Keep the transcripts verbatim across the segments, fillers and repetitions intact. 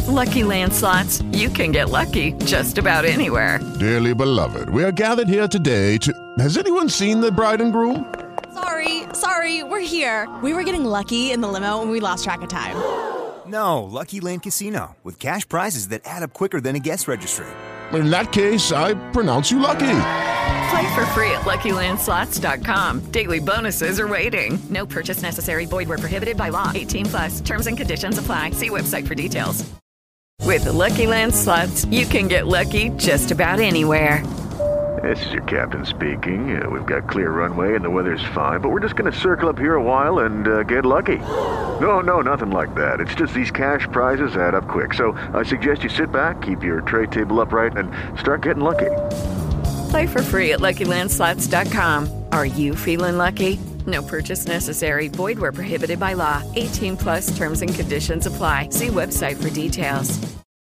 Lucky Land Slots, you can get lucky just about anywhere. Dearly beloved, we are gathered here today to... Has anyone seen the bride and groom? Sorry, sorry, we're here. We were getting lucky in the limo and we lost track of time. No, Lucky Land Casino, with cash prizes that add up quicker than a guest registry. In that case, I pronounce you lucky. Play for free at Lucky Land Slots dot com. Daily bonuses are waiting. No purchase necessary. Void where prohibited by law. eighteen plus. Terms and conditions apply. See website for details. With the Lucky Land Slots, you can get lucky just about anywhere. This is your captain speaking. Uh, we've got clear runway and the weather's fine, but we're just going to circle up here a while and uh, get lucky. No, no, nothing like that. It's just these cash prizes add up quick. So I suggest you sit back, keep your tray table upright, and start getting lucky. Play for free at Lucky Land Slots dot com. Are you feeling lucky? No purchase necessary. Void where prohibited by law. eighteen plus terms and conditions apply. See website for details.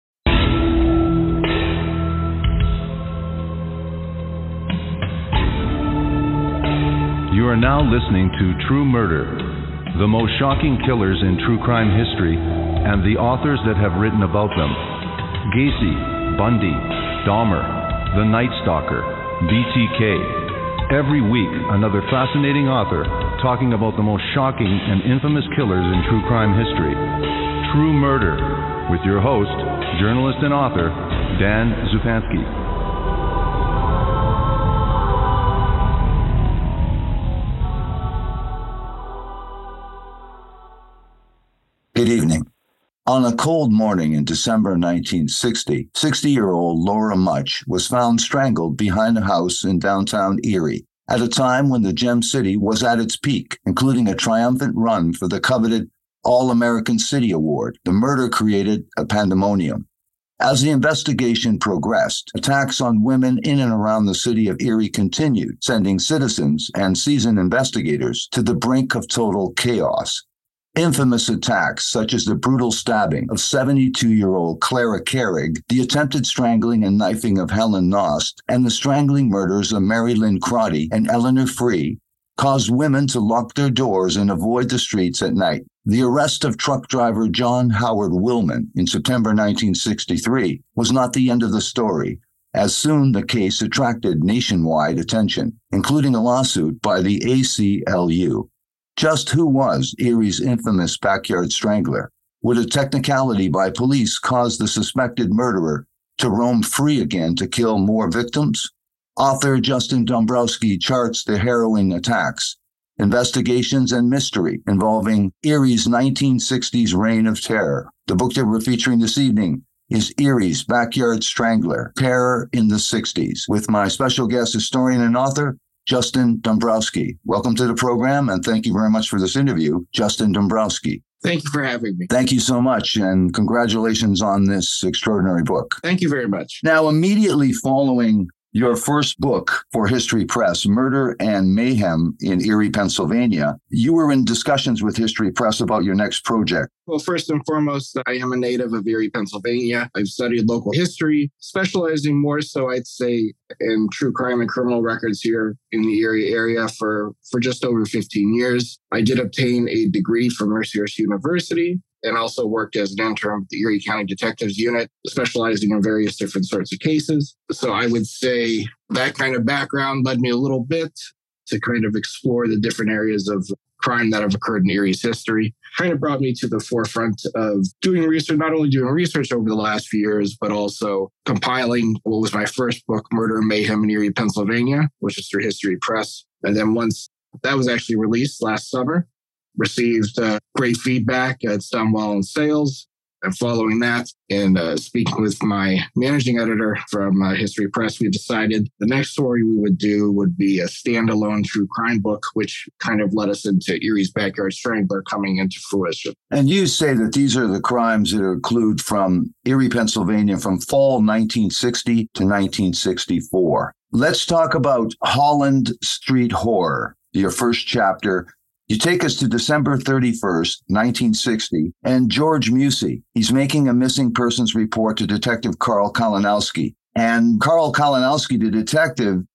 You are now listening to True Murder, the most shocking killers in true crime history, and the authors that have written about them. Gacy, Bundy, Dahmer, The Night Stalker, B T K. Every week, another fascinating author talking about the most shocking and infamous killers in true crime history. True Murder, with your host, journalist and author, Dan Zupansky. Good evening. On a cold morning in December nineteen sixty, sixty-year-old Laura Much was found strangled behind a house in downtown Erie at a time when the Gem City was at its peak, including a triumphant run for the coveted All-American City Award. The murder created a pandemonium. As the investigation progressed, attacks on women in and around the city of Erie continued, sending citizens and seasoned investigators to the brink of total chaos. Infamous attacks, such as the brutal stabbing of seventy-two-year-old Clara Carrig, the attempted strangling and knifing of Helen Nost, and the strangling murders of Mary Lynn Crotty and Eleanor Free, caused women to lock their doors and avoid the streets at night. The arrest of truck driver John Howard Willman in September nineteen sixty-three was not the end of the story, as soon the case attracted nationwide attention, including a lawsuit by the A C L U. Just who was Erie's infamous backyard strangler? Would a technicality by police cause the suspected murderer to roam free again to kill more victims? Author Justin Dombrowski charts the harrowing attacks, investigations, and mystery involving Erie's nineteen sixties reign of terror. The book that we're featuring this evening is Erie's Backyard Strangler, Terror in the sixties, with my special guest historian and author, Justin Dombrowski. Welcome to the program, and thank you very much for this interview, Justin Dombrowski. Thank you for having me. Thank you so much, and congratulations on this extraordinary book. Thank you very much. Now, immediately following your first book for History Press, Murder and Mayhem in Erie, Pennsylvania, you were in discussions with History Press about your next project. Well, first and foremost, I am a native of Erie, Pennsylvania. I've studied local history, specializing more so, I'd say, in true crime and criminal records here in the Erie area for, for just over fifteen years. I did obtain a degree from Mercyhurst University and also worked as an intern with the Erie County Detectives Unit, specializing in various different sorts of cases. So I would say that kind of background led me a little bit to kind of explore the different areas of crime that have occurred in Erie's history. Kind of brought me to the forefront of doing research, not only doing research over the last few years, but also compiling what was my first book, Murder and Mayhem in Erie, Pennsylvania, which is through History Press. And then once that was actually released last summer, received uh, great feedback. It's done well in sales. And following that, and uh, speaking with my managing editor from uh, History Press, we decided the next story we would do would be a standalone true crime book, which kind of led us into Erie's Backyard Strangler coming into fruition. And you say that these are the crimes that include from Erie, Pennsylvania, from fall nineteen sixty to nineteen sixty-four. Let's talk about Holland Street Horror, your first chapter. You take us to December thirty-first, nineteen sixty, and George Musey, he's making a missing persons report to Detective Carl Kalinowski. And Carl Kalinowski, the detective,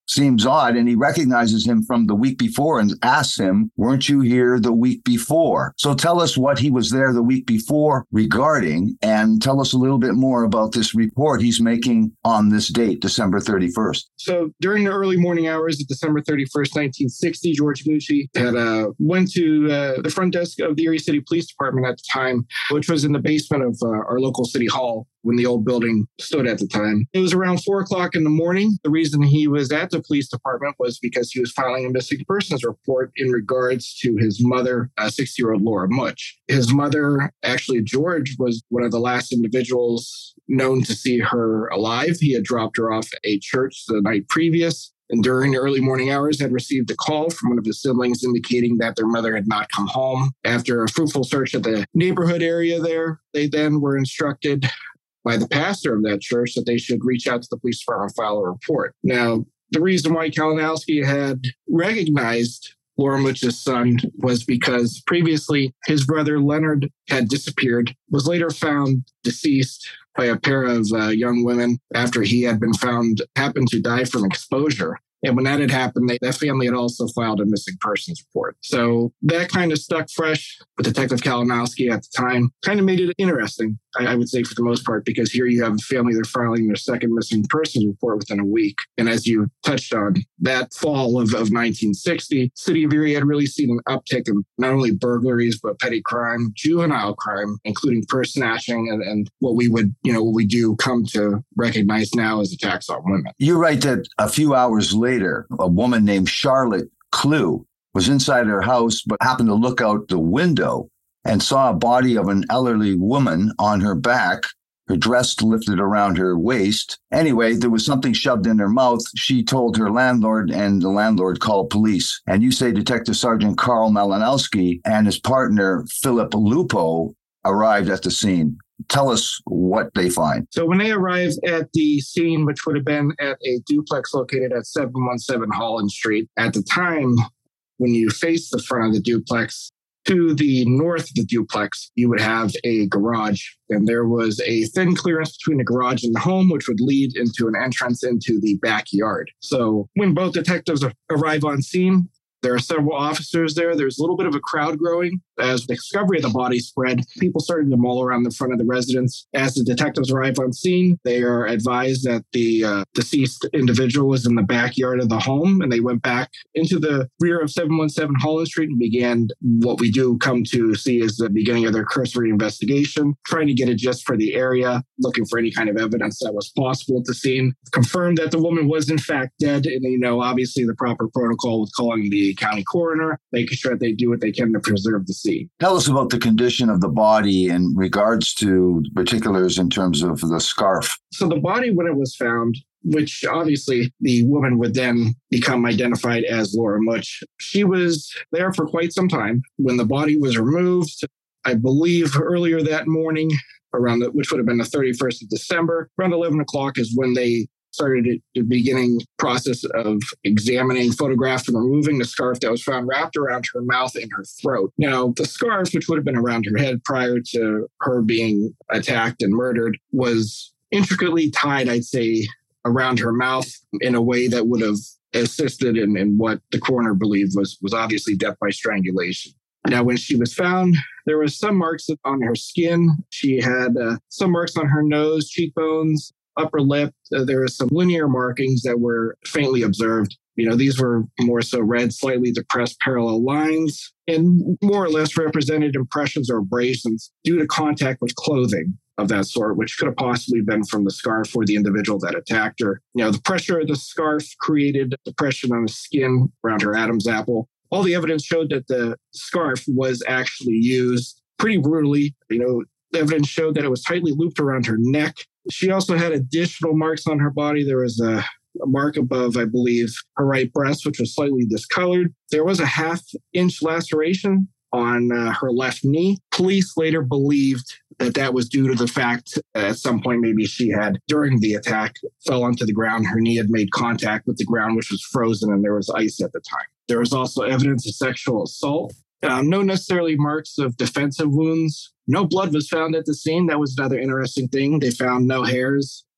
seems odd, and he recognizes him from the week before and asks him, weren't you here the week before? So tell us what he was there the week before regarding, and tell us a little bit more about this report he's making on this date, December thirty-first. So during the early morning hours of December thirty-first, nineteen sixty, George Mucci had uh, went to uh, the front desk of the Erie City Police Department at the time, which was in the basement of uh, our local city hall when the old building stood at the time. It was around four o'clock in the morning. The reason he was at the police department was because he was filing a missing persons report in regards to his mother, uh, sixty-year-old Laura Mutch. His mother, actually George, was one of the last individuals known to see her alive. He had dropped her off at a church the night previous, and during the early morning hours had received a call from one of his siblings indicating that their mother had not come home. After a fruitful search at the neighborhood area there, they then were instructed by the pastor of that church that they should reach out to the police department and file a report. Now, the reason why Kalinowski had recognized Laura Mutch's son was because previously his brother Leonard had disappeared, was later found deceased by a pair of uh, young women after he had been found, happened to die from exposure. And when that had happened, they, that family had also filed a missing persons report. So that kind of stuck fresh with Detective Kalinowski at the time. Kind of made it interesting, I, I would say, for the most part, because here you have a family, they're filing their second missing persons report within a week. And as you touched on, that fall of, of nineteen sixty, City of Erie had really seen an uptick in not only burglaries, but petty crime, juvenile crime, including purse snatching, and, and what we would, you know, what we do come to recognize now as attacks on women. You write that a few hours later, Later, a woman named Charlotte Clue was inside her house, but happened to look out the window and saw a body of an elderly woman on her back, her dress lifted around her waist. Anyway, there was something shoved in her mouth. She told her landlord, and the landlord called police. And you say Detective Sergeant Carl Malinowski and his partner, Philip Lupo, arrived at the scene. Tell us what they find. So when they arrived at the scene, which would have been at a duplex located at seven one seven Holland Street, at the time, when you face the front of the duplex, to the north of the duplex, you would have a garage. And there was a thin clearance between the garage and the home, which would lead into an entrance into the backyard. So when both detectives arrive on scene, there are several officers there. There's a little bit of a crowd growing. As the discovery of the body spread, people started to mull around the front of the residence. As the detectives arrive on scene, they are advised that the uh, deceased individual was in the backyard of the home, and they went back into the rear of seven one seven Holland Street and began what we do come to see as the beginning of their cursory investigation, trying to get a gist for the area, looking for any kind of evidence that was possible at the scene. Confirmed that the woman was in fact dead, and you know, obviously the proper protocol with calling the county coroner, making sure that they do what they can to preserve the scene. Tell us about the condition of the body in regards to particulars in terms of the scarf. So the body, when it was found, which obviously the woman would then become identified as Laura Mutch, she was there for quite some time. When the body was removed, I believe earlier that morning, around the, which would have been the thirty-first of December, around eleven o'clock is when they started the beginning process of examining, photographing, and removing the scarf that was found wrapped around her mouth and her throat. Now, the scarf, which would have been around her head prior to her being attacked and murdered, was intricately tied, I'd say, around her mouth in a way that would have assisted in, in what the coroner believed was, was obviously death by strangulation. Now, when she was found, there were some marks on her skin. She had uh, some marks on her nose, cheekbones, upper lip. Uh, there were some linear markings that were faintly observed. You know, these were more so red, slightly depressed parallel lines, and more or less represented impressions or abrasions due to contact with clothing of that sort, which could have possibly been from the scarf or the individual that attacked her. You know, the pressure of the scarf created depression on the skin around her Adam's apple. All the evidence showed that the scarf was actually used pretty brutally. You know, the evidence showed that it was tightly looped around her neck. She also had additional marks on her body. There was a, a mark above, I believe, her right breast, which was slightly discolored. There was a half-inch laceration on uh, her left knee. Police later believed that that was due to the fact that at some point maybe she had, during the attack, fell onto the ground. Her knee had made contact with the ground, which was frozen, and there was ice at the time. There was also evidence of sexual assault. Um, no necessarily marks of defensive wounds. No blood was found at the scene. That was another interesting thing. They found no hairs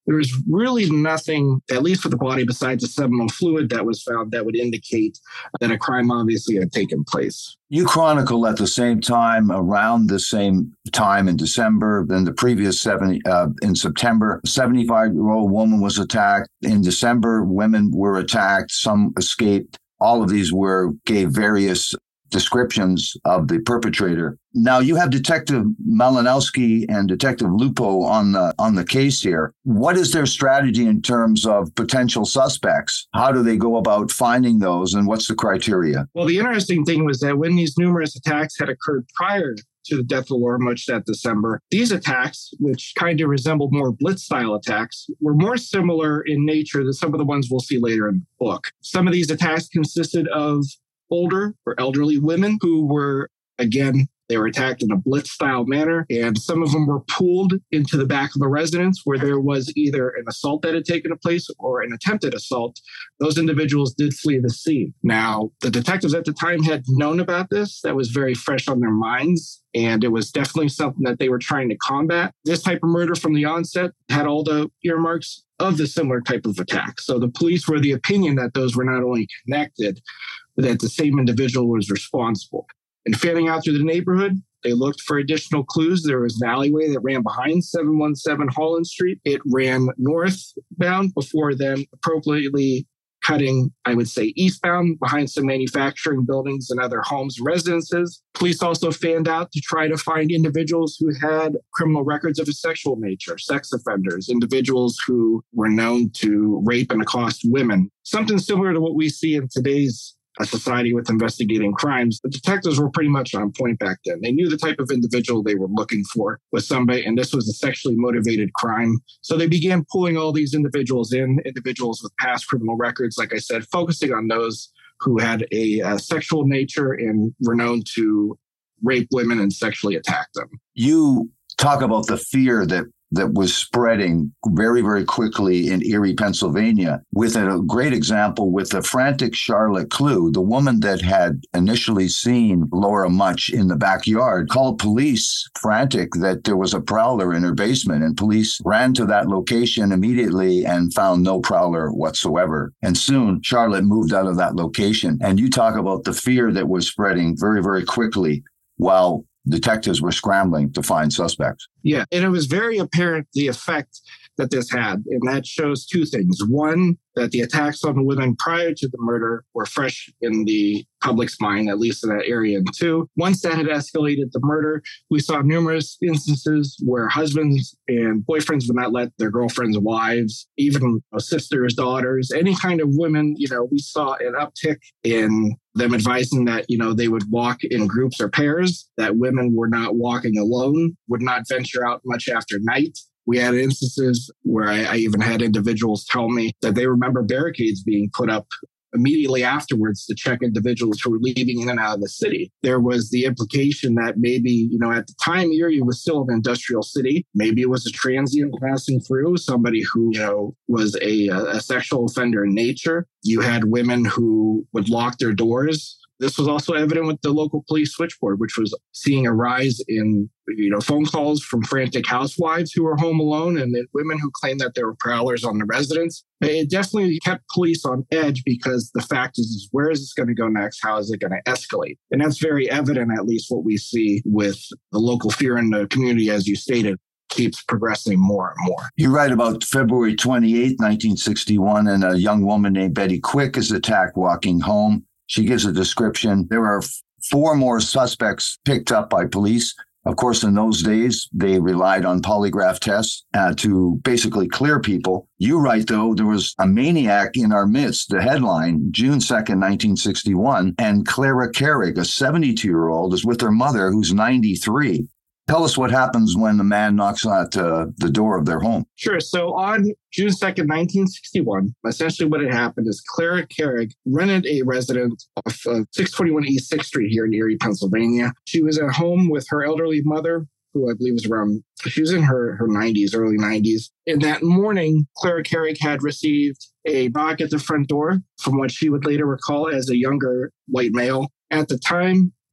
there was really nothing, at least for the body, besides the seminal fluid that was found that would indicate that a crime obviously had taken place. You chronicle at the same time, around the same time in December than the previous seventy, uh, in September, a seventy-five-year-old woman was attacked. In December, women were attacked. Some escaped. All of these were gave various descriptions of the perpetrator. Now you have Detective Malinowski and Detective Lupo on the on the case here. What is their strategy in terms of potential suspects? How do they go about finding those, and what's the criteria? Well, the interesting thing was that when these numerous attacks had occurred prior to the death of Laura Mutch that December, these attacks, which kind of resembled more blitz-style attacks, were more similar in nature than some of the ones we'll see later in the book. Some of these attacks consisted of older or elderly women who were, again, they were attacked in a blitz-style manner, and some of them were pulled into the back of a residence where there was either an assault that had taken place or an attempted assault. Those individuals did flee the scene. Now, the detectives at the time had known about this. That was very fresh on their minds, and it was definitely something that they were trying to combat. This type of murder from the onset had all the earmarks of the similar type of attack. So the police were of the opinion that those were not only connected, but that the same individual was responsible. And fanning out through the neighborhood, they looked for additional clues. There was an alleyway that ran behind seven one seven Holland Street. It ran northbound before then appropriately cutting, I would say, eastbound behind some manufacturing buildings and other homes and residences. Police also fanned out to try to find individuals who had criminal records of a sexual nature, sex offenders, individuals who were known to rape and accost women. Something similar to what we see in today's a society with investigating crimes. The detectives were pretty much on point back then. They knew the type of individual they were looking for was somebody, and this was a sexually motivated crime. So they began pulling all these individuals in, individuals with past criminal records, like I said, focusing on those who had a, a sexual nature and were known to rape women and sexually attack them. You talk about the fear that that was spreading very, very quickly in Erie, Pennsylvania, with a great example with the frantic Charlotte Clue, the woman that had initially seen Laura Mutch in the backyard, called police frantic that there was a prowler in her basement, and police ran to that location immediately and found no prowler whatsoever. And soon Charlotte moved out of that location. And you talk about the fear that was spreading very, very quickly while detectives were scrambling to find suspects. Yeah, and it was very apparent the effect that this had. And that shows two things. One, that the attacks on the women prior to the murder were fresh in the public's mind, at least in that area. And two, once that had escalated the murder, we saw numerous instances where husbands and boyfriends would not let their girlfriends' wives, even you know, sisters, daughters, any kind of women, you know, we saw an uptick in them advising that, you know, they would walk in groups or pairs, that women were not walking alone, would not venture out much after night. We had instances where I, I even had individuals tell me that they remember barricades being put up immediately afterwards to check individuals who were leaving in and out of the city. There was the implication that maybe, you know, at the time, Erie was still an industrial city. Maybe it was a transient passing through, somebody who, you know, was a, a sexual offender in nature. You had women who would lock their doors. This was also evident with the local police switchboard, which was seeing a rise in, you know, phone calls from frantic housewives who were home alone and then women who claimed that there were prowlers on the residence. It definitely kept police on edge because the fact is, is where is this going to go next? How is it going to escalate? And that's very evident, at least what we see with the local fear in the community, as you stated, keeps progressing more and more. You write about February twenty-eighth, nineteen sixty-one, and a young woman named Betty Quick is attacked walking home. She gives a description. There are four more suspects picked up by police. Of course, in those days, they relied on polygraph tests uh, to basically clear people. You write, though, there was a maniac in our midst. The headline, June second, nineteen sixty-one, and Clara Carrig, a seventy-two-year-old, is with her mother, who's ninety-three. Tell us what happens when the man knocks at uh, the door of their home. Sure. So on June second, nineteen sixty-one, essentially what had happened is Clara Carrig rented a residence off of six twenty-one East sixth Street here in Erie, Pennsylvania. She was at home with her elderly mother, who I believe was around, she was in her, her nineties, early nineties. And that morning, Clara Carrig had received a knock at the front door from what she would later recall as a younger white male. At the time,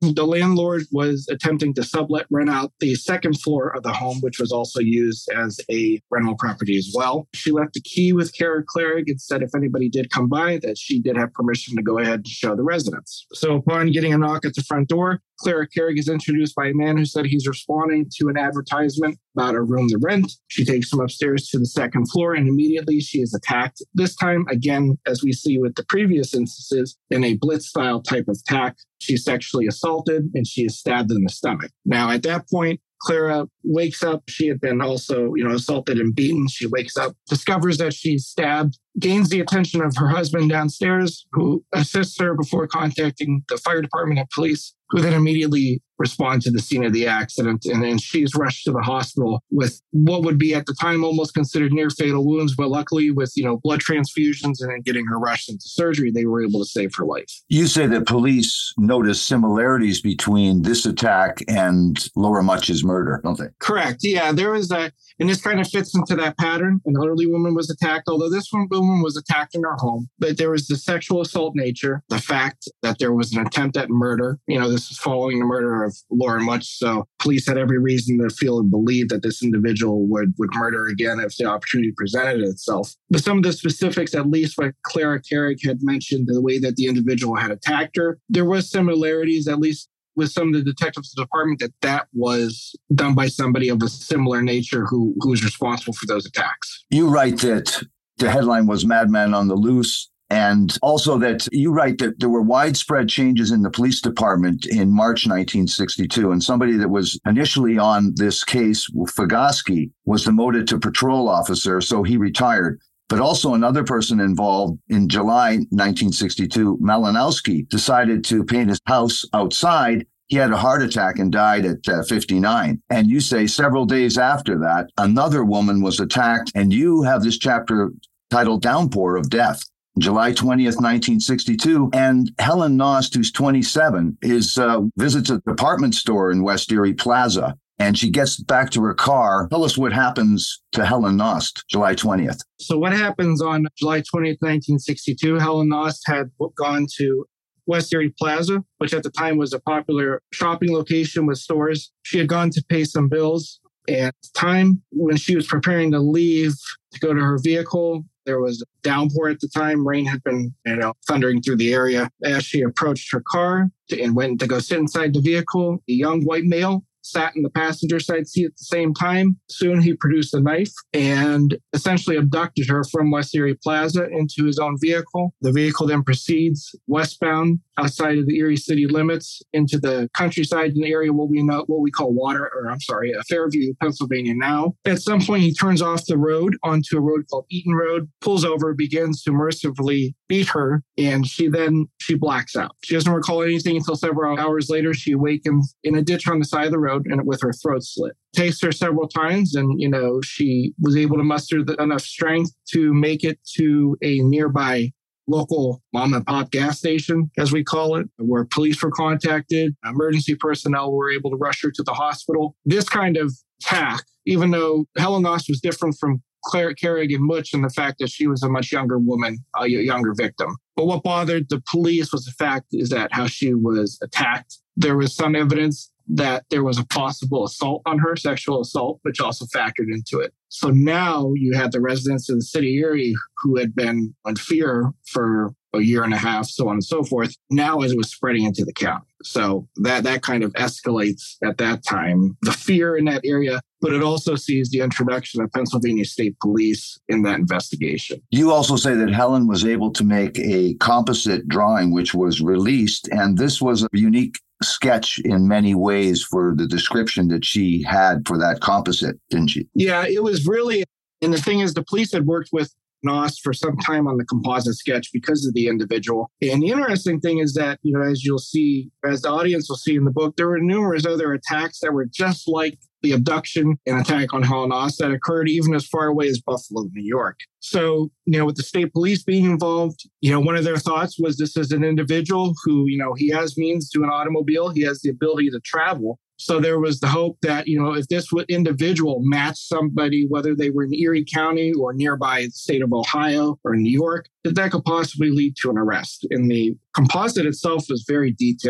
The landlord was attempting to sublet, rent out the second floor of the home, which was also used as a rental property as well. She left a key with Kara Clarig and said if anybody did come by, that she did have permission to go ahead and show the residence. So upon getting a knock at the front door, Clara Carrig is introduced by a man who said he's responding to an advertisement about a room to rent. She takes him upstairs to the second floor, and immediately she is attacked. This time, again, as we see with the previous instances, in a blitz-style type of attack. She's sexually assaulted, and she is stabbed in the stomach. Now, at that point, Clara wakes up. She had been also, you know, assaulted and beaten. She wakes up, discovers that she's stabbed, gains the attention of her husband downstairs, who assists her before contacting the fire department and police, who then immediately respond to the scene of the accident. And then she's rushed to the hospital with what would be at the time almost considered near fatal wounds. But luckily with, you know, blood transfusions and then getting her rushed into surgery, they were able to save her life. You say that police noticed similarities between this attack and Laura Mutch's murder, don't they? Correct. Yeah, there was a, and this kind of fits into that pattern. An elderly woman was attacked, although this one woman was attacked in her home. But there was the sexual assault nature, the fact that there was an attempt at murder. You know, this is following the murder of Laura Mutch. So police had every reason to feel and believe that this individual would, would murder again if the opportunity presented itself. But some of the specifics, at least what Clara Carrig had mentioned, the way that the individual had attacked her, there was similarities, at least with some of the detectives in the department, that that was done by somebody of a similar nature who who was responsible for those attacks. You write that the headline was Madman on the Loose, and also that you write that there were widespread changes in the police department in March nineteen sixty-two, and somebody that was initially on this case, Fagosky, was demoted to patrol officer, so he retired. But also another person involved in July nineteen sixty-two, Malinowski, decided to paint his house outside. He had a heart attack and died at uh, fifty-nine. And you say several days after that, another woman was attacked. And you have this chapter titled Downpour of Death. July twentieth, nineteen sixty-two. And Helen Nost, who's twenty-seven, is uh, visits a department store in West Erie Plaza. And she gets back to her car. Tell us what happens to Helen Nost, July twentieth. So what happens on July twentieth, nineteen sixty-two, Helen Nost had gone to West Erie Plaza, which at the time was a popular shopping location with stores. She had gone to pay some bills. And at the time when she was preparing to leave to go to her vehicle, there was a downpour at the time. Rain had been, you know, thundering through the area. As she approached her car and went to go sit inside the vehicle, a young white male sat in the passenger side seat at the same time. Soon he produced a knife and essentially abducted her from West Erie Plaza into his own vehicle. The vehicle then proceeds westbound outside of the Erie city limits into the countryside, in the area what we know, what we call water, or I'm sorry, uh, Fairview, Pennsylvania now. At some point, he turns off the road onto a road called Eaton Road, pulls over, begins to mercifully beat her, and she then, she blacks out. She doesn't recall anything until several hours later. She awakens in a ditch on the side of the road and with her throat slit. Takes her several times, and, you know, she was able to muster the, enough strength to make it to a nearby local mom and pop gas station, as we call it, where police were contacted. Emergency personnel were able to rush her to the hospital. This kind of attack, even though Helen Nost was different from Claire Carrig and Mutch in the fact that she was a much younger woman, a younger victim. But what bothered the police was the fact is that how she was attacked. There was some evidence that there was a possible assault on her, sexual assault, which also factored into it. So now you had the residents of the city of Erie who had been in fear for a year and a half, so on and so forth. Now as it was spreading into the county. So that, that kind of escalates at that time, the fear in that area, but it also sees the introduction of Pennsylvania State Police in that investigation. You also say that Helen was able to make a composite drawing, which was released, and this was a unique sketch in many ways for the description that she had for that composite, didn't she? Yeah, it was really, and the thing is, the police had worked with Nost for some time on the composite sketch because of the individual. And the interesting thing is that, you know, as you'll see, as the audience will see in the book, there were numerous other attacks that were just like the abduction and attack on Helen Nost that occurred even as far away as Buffalo, New York. So, you know, with the state police being involved, you know, one of their thoughts was this is an individual who, you know, he has means to an automobile. He has the ability to travel. So there was the hope that, you know, if this individual matched somebody, whether they were in Erie County or nearby the state of Ohio or New York, that that could possibly lead to an arrest. And the composite itself was very detailed.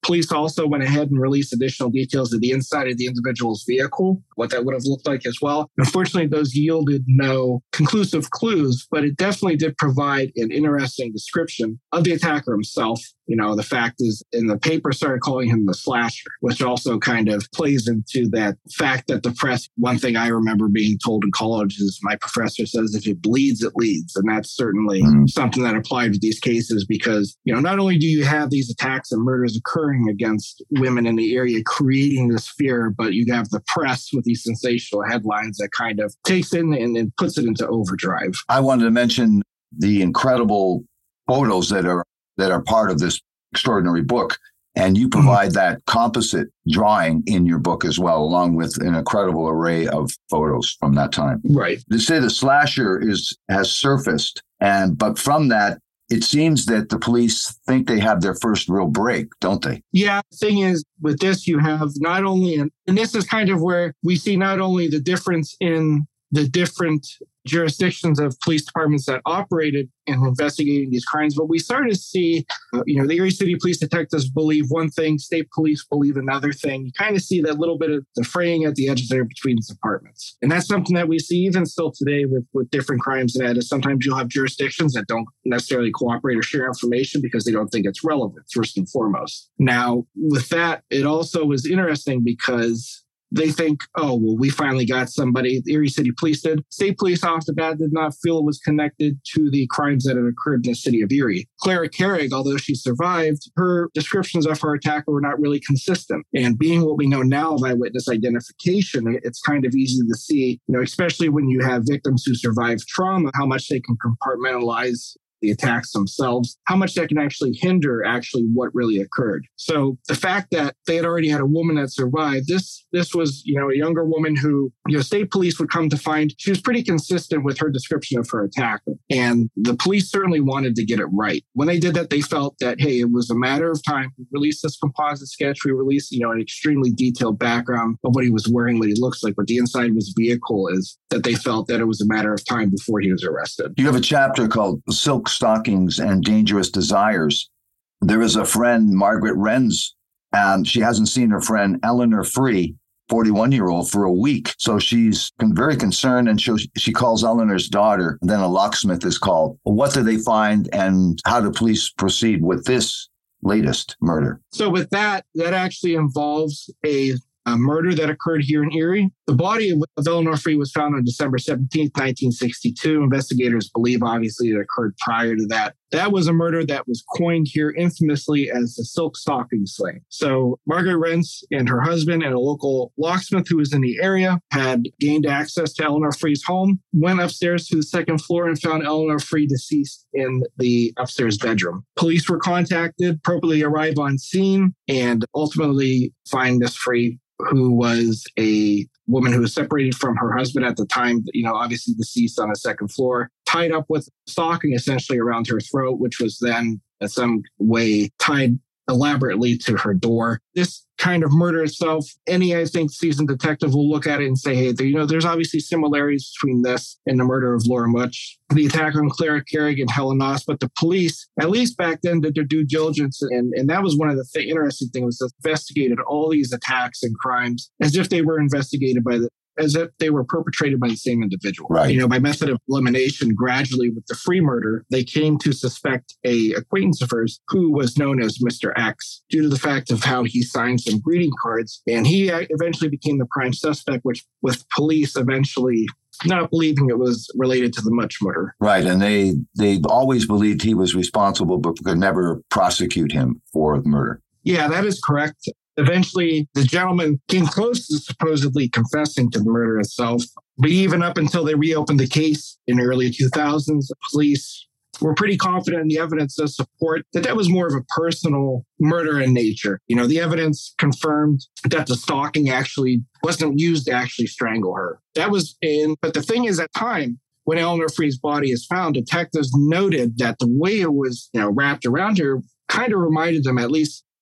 Police also went ahead and released additional details of the inside of the individual's vehicle, what that would have looked like as well. Unfortunately, those yielded no conclusive clues, but it definitely did provide an interesting description of the attacker himself. You know, the fact is, in the paper started calling him the slasher, which also kind of plays into that fact that the press, one thing I remember being told in college is my professor says, if it bleeds, it leads. And that's certainly mm-hmm. something that applied to these cases because, you know, not only do you have these attacks and murders occurring against women in the area, creating this fear, but you have the press with these sensational headlines that kind of takes it and, and puts it into overdrive. I wanted to mention the incredible photos that are that are part of this extraordinary book. And you provide mm-hmm. that composite drawing in your book as well, along with an incredible array of photos from that time. Right. They say the slasher is has surfaced, and but from that, it seems that the police think they have their first real break, don't they? Yeah. The thing is, with this, you have not only, and this is kind of where we see not only the difference in the different jurisdictions of police departments that operated in investigating these crimes, but we started to see, uh, you know, the Erie City police detectives believe one thing, state police believe another thing. You kind of see that little bit of the fraying at the edges there between the departments. And that's something that we see even still today with, with different crimes. And that is sometimes you'll have jurisdictions that don't necessarily cooperate or share information because they don't think it's relevant, first and foremost. Now, with that, it also was interesting because they think, oh, well, we finally got somebody. The Erie City Police did. State police off the bat did not feel it was connected to the crimes that had occurred in the city of Erie. Clara Carrig, although she survived, her descriptions of her attacker were not really consistent. And being what we know now of eyewitness identification, it's kind of easy to see, you know, especially when you have victims who survive trauma, how much they can compartmentalize the attacks themselves, how much that can actually hinder actually what really occurred. So the fact that they had already had a woman that survived, this this was, you know, a younger woman who, you know, state police would come to find she was pretty consistent with her description of her attacker. And the police certainly wanted to get it right. When they did that, they felt that, hey, it was a matter of time. We released this composite sketch. We released, you know, an extremely detailed background of what he was wearing, what he looks like, what the inside of his vehicle is, that they felt that it was a matter of time before he was arrested. You have a chapter called Silk Stockings and Dangerous Desires. There is a friend, Margaret Renz, and she hasn't seen her friend Eleanor Free, forty-one-year-old, for a week. So she's very concerned, and she, she calls Eleanor's daughter, and then a locksmith is called. What do they find, and how do police proceed with this latest murder? So with that, that actually involves a A murder that occurred here in Erie. The body of Eleanor Free was found on December seventeenth, nineteen sixty-two. Investigators believe, obviously, it occurred prior to that. That was a murder that was coined here infamously as the Silk Stocking Slaying. So Margaret Renz and her husband and a local locksmith who was in the area had gained access to Eleanor Free's home, went upstairs to the second floor and found Eleanor Free deceased in the upstairs bedroom. Police were contacted, appropriately arrive on scene, and ultimately find Miss Free, who was a woman who was separated from her husband at the time, you know, obviously deceased on the second floor, tied up with stocking essentially around her throat, which was then in some way tied elaborately to her door. This kind of murder itself, any, I think, seasoned detective will look at it and say, hey, there, you know, there's obviously similarities between this and the murder of Laura Mutch, the attack on Clara Carrig and Helen Noss. But the police, at least back then, did their due diligence. And, and that was one of the th- interesting things, was investigated all these attacks and crimes as if they were investigated by the as if they were perpetrated by the same individual. Right. You know, by method of elimination, gradually with the Free murder, they came to suspect a acquaintance of hers who was known as Mister X due to the fact of how he signed some greeting cards. And he eventually became the prime suspect, which with police eventually not believing it was related to the Mutch murder. Right. And they, they always believed he was responsible, but could never prosecute him for the murder. Yeah, that is correct. Eventually, the gentleman came close to supposedly confessing to the murder itself. But even up until they reopened the case in the early two thousands, the police were pretty confident in the evidence to support that that was more of a personal murder in nature. You know, the evidence confirmed that the stalking actually wasn't used to actually strangle her. That was in, but the thing is, at the time, when Eleanor Free's body is found, detectives noted that the way it was, you know, wrapped around her kind of reminded them, at least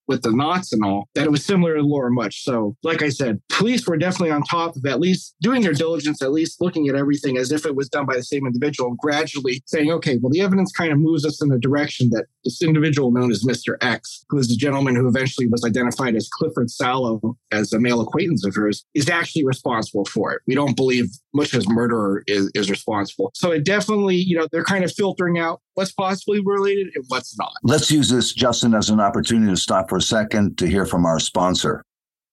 with the knots and all, that it was similar to Laura Much. So, like I said, police were definitely on top of at least doing their diligence, at least looking at everything as if it was done by the same individual, and gradually saying, okay, well, the evidence kind of moves us in the direction that this individual known as Mister X, who is the gentleman who eventually was identified as Clifford Sallow as a male acquaintance of hers, is actually responsible for it. We don't believe Much's murderer is, is responsible. So it definitely, you know, they're kind of filtering out what's possibly related and what's not. Let's use this, Justin, as an opportunity to stop for a second to hear from our sponsor.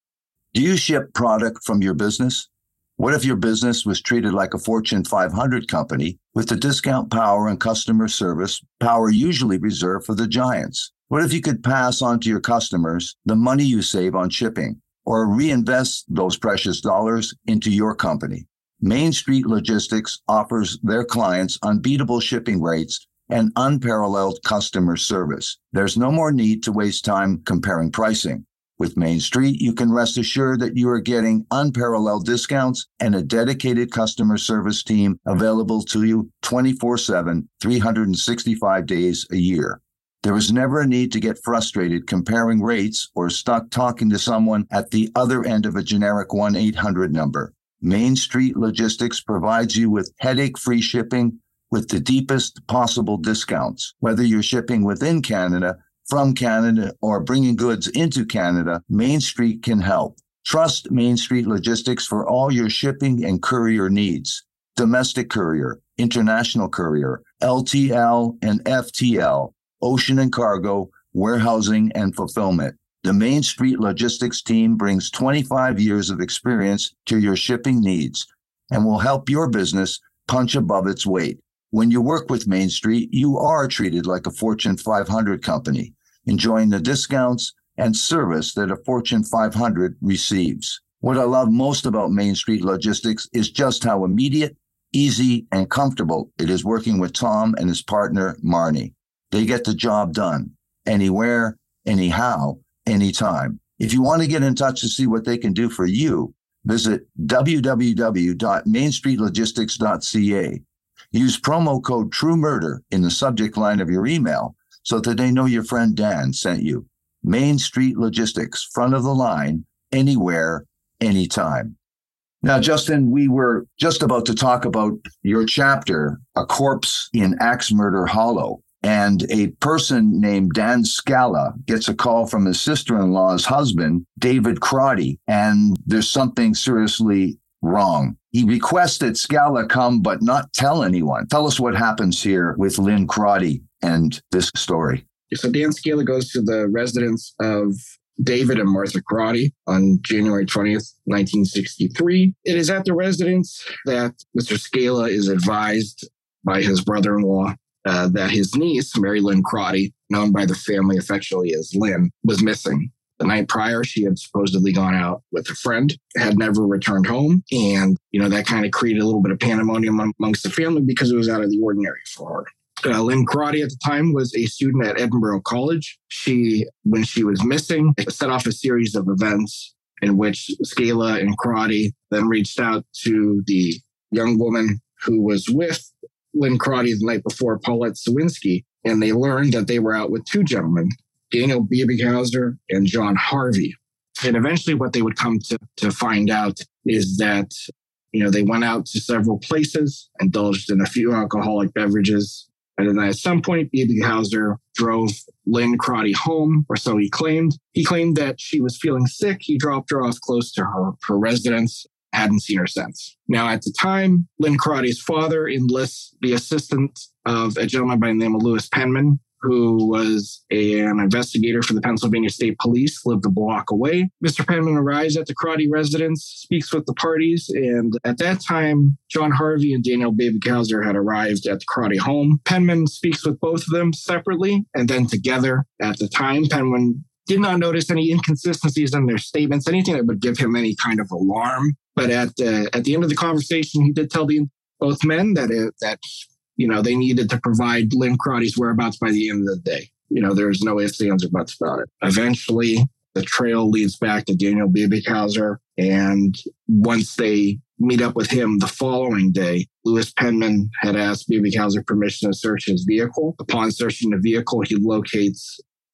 Do you ship product from your business? What if your business was treated like a Fortune five hundred company with the discount power and customer service power usually reserved for the giants? What if you could pass on to your customers the money you save on shipping or reinvest those precious dollars into your company? Main Street Logistics offers their clients unbeatable shipping rates and unparalleled customer service. There's no more need to waste time comparing pricing. With Main Street, you can rest assured that you are getting unparalleled discounts and a dedicated customer service team available to you twenty-four seven, three hundred sixty-five days a year. There is never a need to get frustrated comparing rates or stuck talking to someone at the other end of a generic one eight hundred number. Main Street Logistics provides you with headache-free shipping with the deepest possible discounts. Whether you're shipping within Canada, from Canada, or bringing goods into Canada, Main Street can help. Trust Main Street Logistics for all your shipping and courier needs. Domestic courier, international courier, L T L and F T L, ocean and cargo, warehousing and fulfillment. The Main Street Logistics team brings twenty-five years of experience to your shipping needs and will help your business punch above its weight. When you work with Main Street, you are treated like a Fortune five hundred company, enjoying the discounts and service that a Fortune five hundred receives. What I love most about Main Street Logistics is just how immediate, easy, and comfortable it is working with Tom and his partner, Marnie. They get the job done anywhere, anyhow, anytime. If you want to get in touch to see what they can do for you, visit w w w dot main street logistics dot c a. Use promo code TrueMurder in the subject line of your email so that they know your friend Dan sent you. Main Street Logistics, front of the line, anywhere, anytime. Now, Justin, we were just about to talk about your chapter, A Corpse in Axe Murder Hollow. And a person named Dan Scala gets a call from his sister-in-law's husband, David Crotty, and there's something seriously wrong. He requested Scala come but not tell anyone. Tell us what happens here with Lynn Crotty and this story. So Dan Scala goes to the residence of David and Martha Crotty on January twentieth, nineteen sixty-three. It is at the residence that Mister Scala is advised by his brother-in-law uh, that his niece, Mary Lynn Crotty, known by the family affectionately as Lynn, was missing. The night prior, she had supposedly gone out with a friend, had never returned home. And, you know, that kind of created a little bit of pandemonium amongst the family because it was out of the ordinary for her. Uh, Lynn Crotty at the time was a student at Edinburgh College. She, when she was missing, set off a series of events in which Scala and Crotty then reached out to the young woman who was with Lynn Crotty the night before, Paulette Sawinski, and they learned that they were out with two gentlemen, Daniel Biebighauser and John Harvey. And eventually what they would come to, to find out is that, you know, they went out to several places, indulged in a few alcoholic beverages. And then at some point, Biebighauser drove Lynn Crotty home, or so he claimed. He claimed that she was feeling sick. He dropped her off close to her, her residence, hadn't seen her since. Now, at the time, Lynn Crotty's father enlists the assistance of a gentleman by the name of Louis Penman, who was a, an investigator for the Pennsylvania State Police, lived a block away. Mister Penman arrives at the Crotty residence, speaks with the parties, and at that time, John Harvey and Daniel Biebighauser had arrived at the Crotty home. Penman speaks with both of them separately and then together. At the time, Penman did not notice any inconsistencies in their statements, anything that would give him any kind of alarm. But at uh, at the end of the conversation, he did tell the, both men that it, that you know, they needed to provide Lynn Crotty's whereabouts by the end of the day. You know, there's no ifs, ands, or buts about it. Eventually, the trail leads back to Daniel Biebighauser. And once they meet up with him the following day, Louis Penman had asked Biebighauser permission to search his vehicle. Upon searching the vehicle, he locates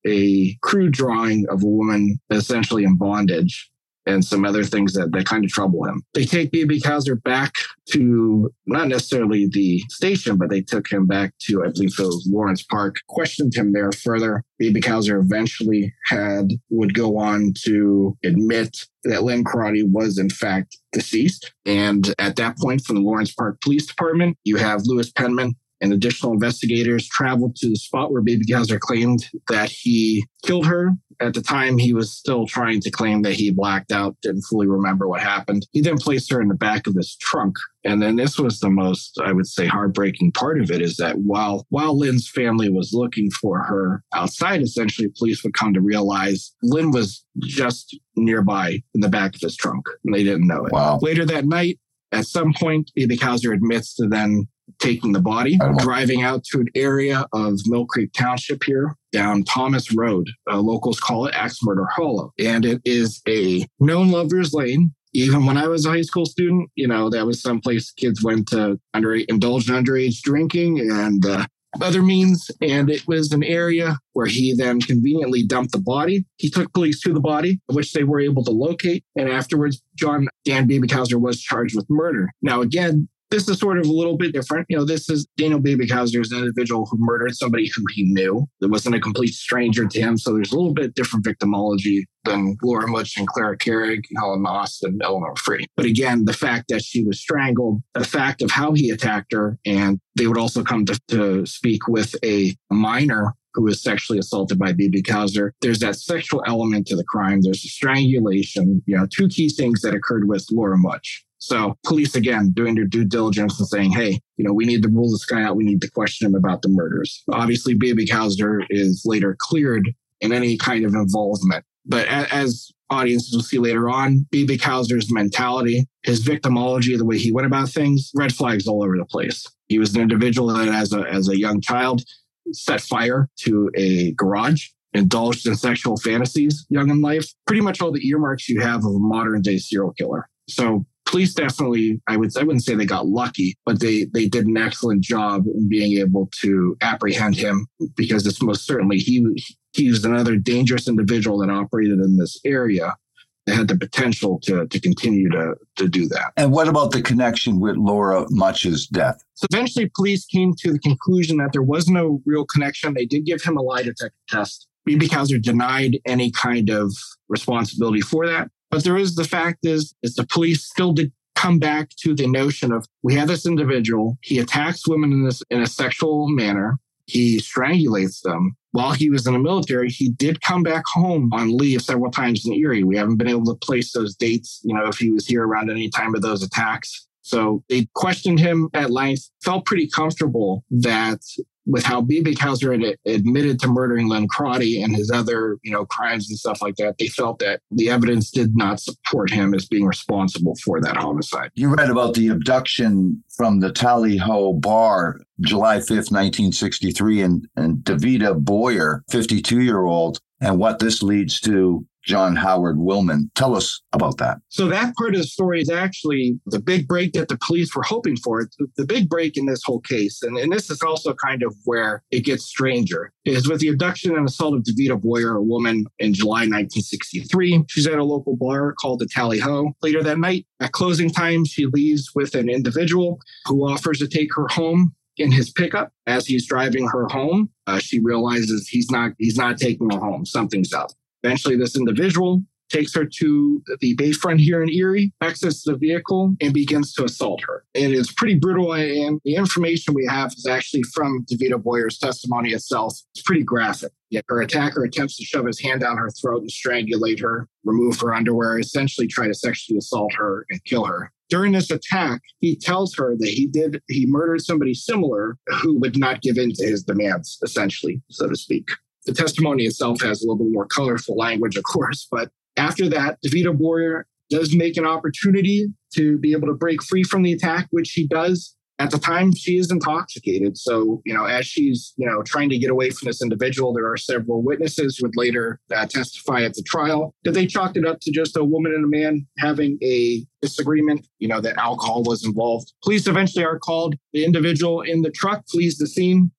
a crude drawing of a woman essentially in bondage and some other things that, that kind of trouble him. They take Biebighauser back to not necessarily the station, but they took him back to, I believe it was Lawrence Park, questioned him there further. Biebighauser eventually had, would go on to admit that Lynn Crotty was in fact deceased. And at that point, from the Lawrence Park Police Department, you have Louis Penman and additional investigators traveled to the spot where Biebighauser claimed that he killed her. At the time, he was still trying to claim that he blacked out, didn't fully remember what happened. He then placed her in the back of his trunk. And then this was the most, I would say, heartbreaking part of it, is that while while Lynn's family was looking for her outside, essentially, police would come to realize Lynn was just nearby in the back of his trunk, and they didn't know it. Wow. Later that night, at some point, Biebighauser admits to then taking the body, driving out to an area of Mill Creek Township here, down Thomas Road. Uh, locals call it Axe Murder Hollow. And it is a known lover's lane. Even when I was a high school student, you know, that was someplace kids went to under indulge in underage drinking and uh, other means. And it was an area where he then conveniently dumped the body. He took police to the body, which they were able to locate. And afterwards, John Dan Biebighauser was charged with murder. Now, again, this is sort of a little bit different. You know, this is Daniel Biebighauser is an individual who murdered somebody who he knew. It wasn't a complete stranger to him. So there's a little bit different victimology than Laura Mutch and Clara Carrig, Helen Moss, and Eleanor Free. But again, the fact that she was strangled, the fact of how he attacked her, and they would also come to, to speak with a minor who was sexually assaulted by Biebighauser. There's that sexual element to the crime. There's a strangulation, you know, two key things that occurred with Laura Mutch. So police, again, doing their due diligence and saying, hey, you know, we need to rule this guy out. We need to question him about the murders. Obviously, Biebighauser is later cleared in any kind of involvement. But as audiences will see later on, Biebighauser's mentality, his victimology, the way he went about things, red flags all over the place. He was an individual that as a, as a young child set fire to a garage, indulged in sexual fantasies young in life, pretty much all the earmarks you have of a modern day serial killer. So police definitely, I would I wouldn't say they got lucky, but they they did an excellent job in being able to apprehend him, because it's most certainly he he was another dangerous individual that operated in this area that had the potential to to continue to to do that. And what about the connection with Laura Mutch's death? So eventually police came to the conclusion that there was no real connection. They did give him a lie detector test. Biebighauser denied any kind of responsibility for that. But there is the fact is, is the police still did come back to the notion of, we have this individual, he attacks women in this in a sexual manner, he strangulates them. While he was in the military, he did come back home on leave several times in Erie. We haven't been able to place those dates, you know, if he was here around any time of those attacks. So they questioned him at length, felt pretty comfortable that with how Biebighauser had admitted to murdering Lynn Crotty and his other, you know, crimes and stuff like that, they felt that the evidence did not support him as being responsible for that homicide. You read about the abduction from the Tally Ho bar, July fifth, nineteen sixty-three, and, and Davida Boyer, fifty-two-year-old, and what this leads to John Howard Willman. Tell us about that. So that part of the story is actually the big break that the police were hoping for. The big break in this whole case, and, and this is also kind of where it gets stranger, is with the abduction and assault of Davida Boyer, a woman, in July nineteen sixty-three. She's at a local bar called the Tally Ho. Later that night, at closing time, she leaves with an individual who offers to take her home in his pickup. As he's driving her home, uh, she realizes he's not he's not taking her home. Something's up. Eventually, this individual takes her to the Bayfront here in Erie, exits the vehicle, and begins to assault her. It is pretty brutal, and the information we have is actually from Davida Boyer's testimony itself. It's pretty graphic. Yet her attacker attempts to shove his hand down her throat and strangulate her, remove her underwear, essentially try to sexually assault her and kill her. During this attack, he tells her that he did he murdered somebody similar who would not give in to his demands, essentially, so to speak. The testimony itself has a little bit more colorful language, of course, but after that, Davida Boyer does make an opportunity to be able to break free from the attack, which he does. At the time, she is intoxicated. So, you know, as she's, you know, trying to get away from this individual, there are several witnesses who would later uh, testify at the trial that they chalked it up to just a woman and a man having a disagreement, you know, that alcohol was involved. Police eventually are called. The individual in the truck flees the scene.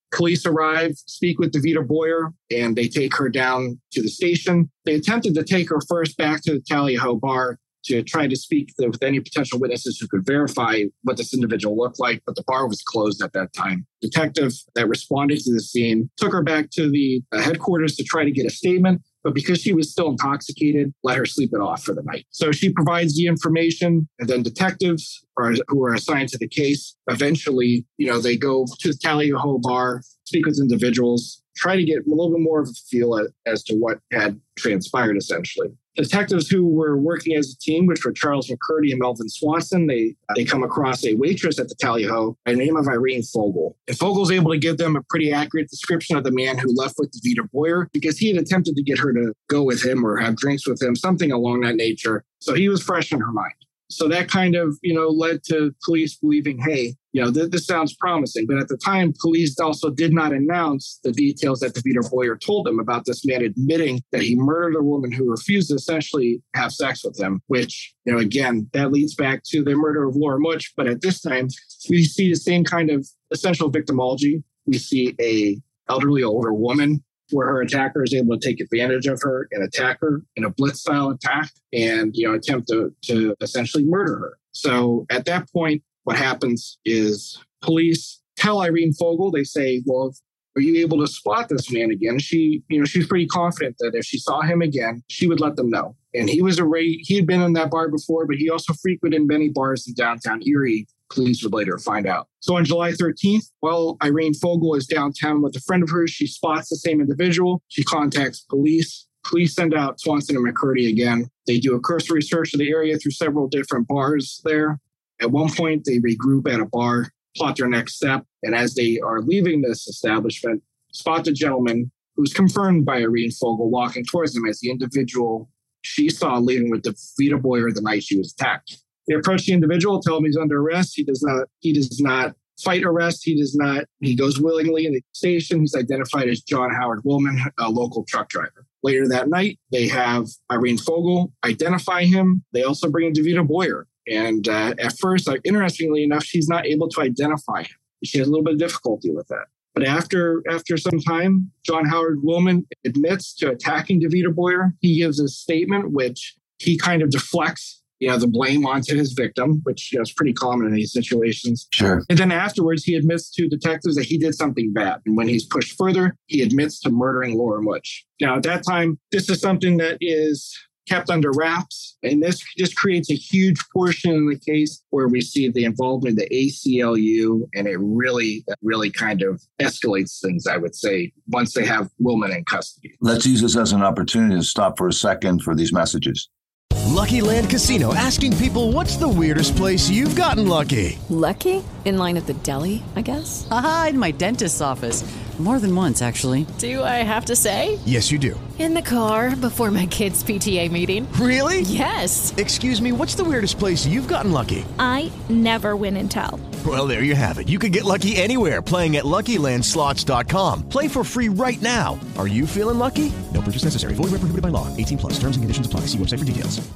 Police arrive, speak with Davida Boyer, and they take her down to the station. They attempted to take her first back to the Tally-Ho bar to try to speak with any potential witnesses who could verify what this individual looked like, but the bar was closed at that time. Detective that responded to the scene took her back to the headquarters to try to get a statement, but because she was still intoxicated, let her sleep it off for the night. So she provides the information, and then detectives are, who are assigned to the case, eventually, you know, they go to the Tally-Ho bar, speak with individuals, try to get a little bit more of a feel as to what had transpired, essentially. Detectives who were working as a team, which were Charles McCurdy and Melvin Swanson, they they come across a waitress at the Tally-Ho by the name of Irene Fogel. And Fogel's able to give them a pretty accurate description of the man who left with Davida Boyer because he had attempted to get her to go with him or have drinks with him, something along that nature. So he was fresh in her mind. So that kind of, you know, led to police believing, hey, you know, th- this sounds promising. But at the time, police also did not announce the details that Davida Boyer told them about this man admitting that he murdered a woman who refused to essentially have sex with him, which, you know, again, that leads back to the murder of Laura Mutch. But at this time, we see the same kind of essential victimology. We see a elderly older woman where her attacker is able to take advantage of her and attack her in a blitz-style attack and, you know, attempt to, to essentially murder her. So at that point, what happens is police tell Irene Fogel, they say, well, are you able to spot this man again? She, you know, she's pretty confident that if she saw him again, she would let them know. And he was a he had been in that bar before, but he also frequented many bars in downtown Erie. Police would later find out. So on July thirteenth, while Irene Fogel is downtown with a friend of hers, she spots the same individual. She contacts police. Police send out Swanson and McCurdy again. They do a cursory search of the area through several different bars there. At one point, they regroup at a bar, plot their next step. And as they are leaving this establishment, spot the gentleman who's confirmed by Irene Fogel walking towards them as the individual she saw leaving with Davida Boyer the night she was attacked. They approach the individual, tell him he's under arrest. He does not, he does not fight arrest. He does not, he goes willingly in the station. He's identified as John Howard Willman, a local truck driver. Later that night, they have Irene Fogel identify him. They also bring in Davida Boyer. And uh, at first, uh, interestingly enough, she's not able to identify him. She has a little bit of difficulty with that. But after after some time, John Howard Willman admits to attacking Davida Boyer. He gives a statement which he kind of deflects, you know, the blame onto his victim, which, you know, is pretty common in these situations. Sure. And then afterwards, he admits to detectives that he did something bad. And when he's pushed further, he admits to murdering Laura Mutch. Now, at that time, this is something that is kept under wraps. And this just creates a huge portion in the case where we see the involvement of the A C L U, and it really, really kind of escalates things, I would say, once they have Willman in custody. Let's use this as an opportunity to stop for a second for these messages. Lucky Land Casino, asking people, what's the weirdest place you've gotten lucky? Lucky? In line at the deli, I guess? Aha, in my dentist's office. More than once, actually. Do I have to say? Yes, you do. In the car before my kids' P T A meeting. Really? Yes. Excuse me, what's the weirdest place you've gotten lucky? I never win and tell. Well, there you have it. You can get lucky anywhere, playing at Lucky Land Slots dot com. Play for free right now. Are you feeling lucky? No purchase necessary. Void where prohibited by law. eighteen plus. Terms and conditions apply. See website for details.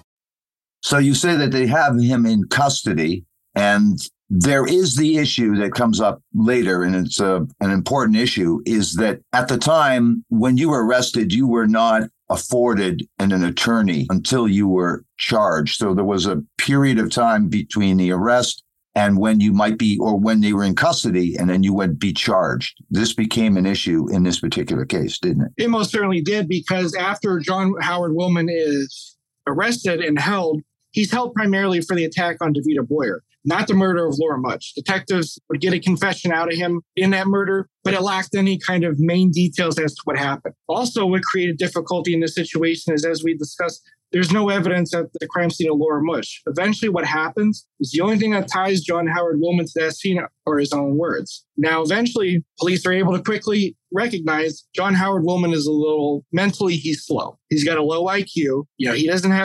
So you say that they have him in custody, and there is the issue that comes up later, and it's a, an important issue, is that at the time when you were arrested, you were not afforded an, an attorney until you were charged. So there was a period of time between the arrest and when you might be, or when they were in custody, and then you would be charged. This became an issue in this particular case, didn't it? It most certainly did, because after John Howard Willman is arrested and held, he's held primarily for the attack on Davida Boyer, not the murder of Laura Mutch. Detectives would get a confession out of him in that murder, but it lacked any kind of main details as to what happened. Also, what created difficulty in this situation is, as we discussed, there's no evidence at the crime scene of Laura Mutch. Eventually, what happens is the only thing that ties John Howard Willman to that scene are his own words. Now, eventually, police are able to quickly recognize John Howard Willman is a little, mentally, he's slow. He's got a low I Q. You know, he doesn't have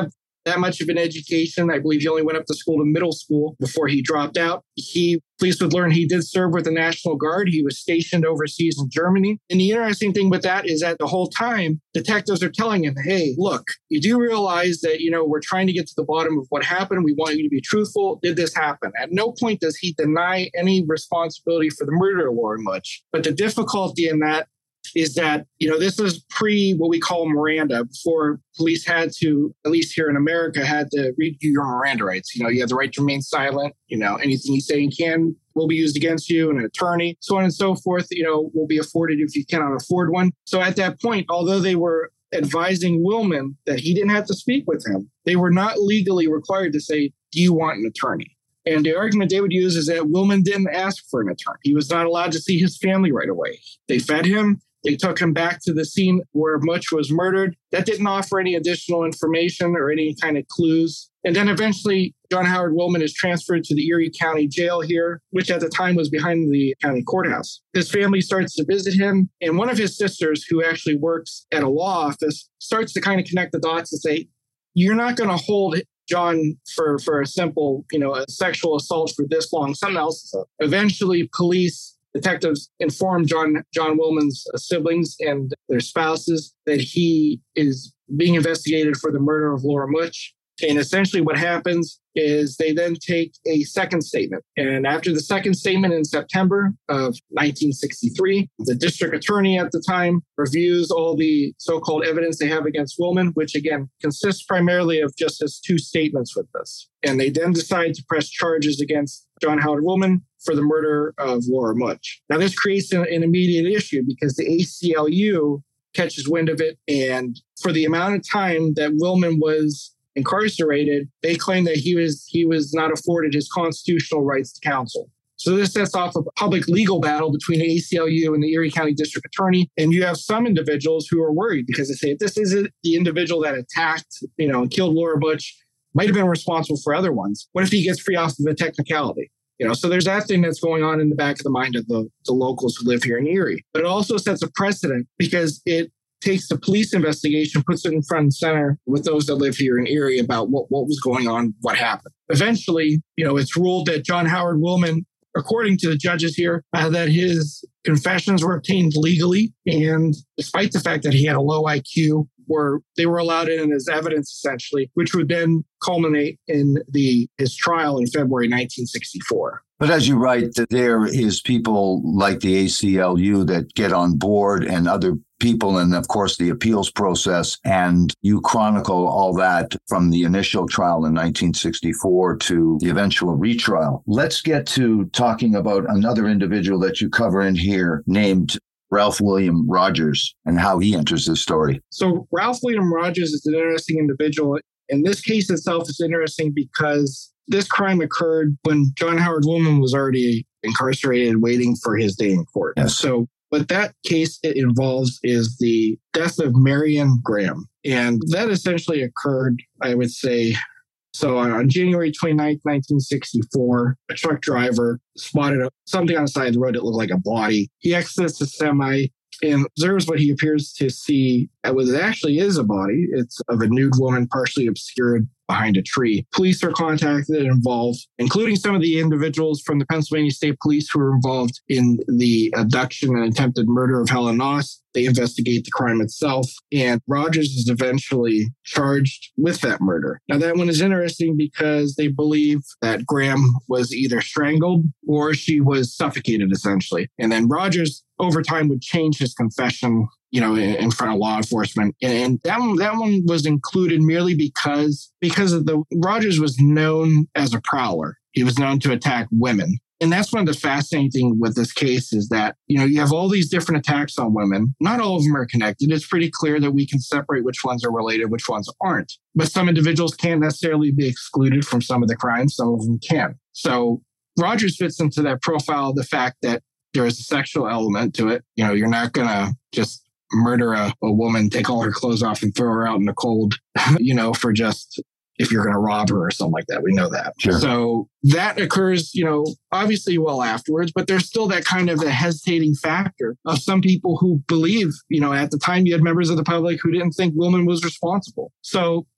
that much of an education. I believe he only went up to school to middle school before he dropped out. He, police would learn he did serve with the National Guard. He was stationed overseas in Germany. And the interesting thing with that is that the whole time, detectives are telling him, hey, look, you do realize that, you know, we're trying to get to the bottom of what happened. We want you to be truthful. Did this happen? At no point does he deny any responsibility for the murder of Laura Mutch. But the difficulty in that is that, you know, this is pre what we call Miranda, before police had to, at least here in America, had to read you your Miranda rights. You know, you have the right to remain silent. You know, anything you say and can will be used against you, and an attorney, so on and so forth, you know, will be afforded if you cannot afford one. So at that point, although they were advising Willman that he didn't have to speak with him, they were not legally required to say, do you want an attorney? And the argument they would use is that Willman didn't ask for an attorney. He was not allowed to see his family right away. They fed him. They took him back to the scene where Mutch was murdered. That didn't offer any additional information or any kind of clues. And then eventually, John Howard Willman is transferred to the Erie County Jail here, which at the time was behind the county courthouse. His family starts to visit him. And one of his sisters, who actually works at a law office, starts to kind of connect the dots and say, you're not going to hold John for, for a simple, you know, a sexual assault for this long. Something else is up. Eventually, police detectives informed John John Willman's siblings and their spouses that he is being investigated for the murder of Laura Mutch. And essentially what happens is they then take a second statement. And after the second statement in September of nineteen sixty-three, the district attorney at the time reviews all the so-called evidence they have against Willman, which again consists primarily of just his two statements with this. And they then decide to press charges against John Howard Willman for the murder of Laura Mutch. Now, this creates an, an immediate issue because the A C L U catches wind of it. And for the amount of time that Willman was incarcerated, they claim that he was he was not afforded his constitutional rights to counsel. So this sets off a public legal battle between the A C L U and the Erie County District Attorney. And you have some individuals who are worried because they say, if this isn't the individual that attacked, you know, and killed Laura Mutch, might have been responsible for other ones. What if he gets free off of a technicality? You know, so there's that thing that's going on in the back of the mind of the, the locals who live here in Erie. But it also sets a precedent because it takes the police investigation, puts it in front and center with those that live here in Erie about what, what was going on, what happened. Eventually, you know, it's ruled that John Howard Willman, according to the judges here, uh, that his confessions were obtained legally. And despite the fact that he had a low I Q, were they were allowed in as evidence, essentially, which would then culminate in the his trial in February nineteen sixty-four. But as you write, that there is people like the A C L U that get on board and other people, and of course the appeals process, and you chronicle all that from the initial trial in nineteen sixty-four to the eventual retrial. Let's get to talking about another individual that you cover in here named Ralph William Rogers and how he enters this story. So Ralph William Rogers is an interesting individual. And this case itself is interesting because this crime occurred when John Howard Willman was already incarcerated, waiting for his day in court. Yes. So what that case it involves is the death of Marion Graham. And that essentially occurred, I would say, so on January twenty-ninth, nineteen sixty-four, a truck driver spotted something on the side of the road that looked like a body. He exits the semi and observes what he appears to see what actually is a body. It's of a nude woman, partially obscured behind a tree. Police are contacted and involved, including some of the individuals from the Pennsylvania State Police who were involved in the abduction and attempted murder of Helen Noss. They investigate the crime itself, and Rogers is eventually charged with that murder. Now, that one is interesting because they believe that Graham was either strangled or she was suffocated, essentially. And then Rogers, over time, would change his confession, you know, in, in front of law enforcement. And, and that one, that one was included merely because, because of the Rogers was known as a prowler. He was known to attack women. And that's one of the fascinating things with this case is that, you know, you have all these different attacks on women. Not all of them are connected. It's pretty clear that we can separate which ones are related, which ones aren't. But some individuals can't necessarily be excluded from some of the crimes. Some of them can. So Rogers fits into that profile of the fact that there is a sexual element to it. You know, you're not going to just murder a, a woman, take all her clothes off and throw her out in the cold, you know, for just if you're going to rob her or something like that. We know that. Sure. So that occurs, you know, obviously well afterwards, but there's still that kind of a hesitating factor of some people who believe, you know, at the time you had members of the public who didn't think Willman was responsible. So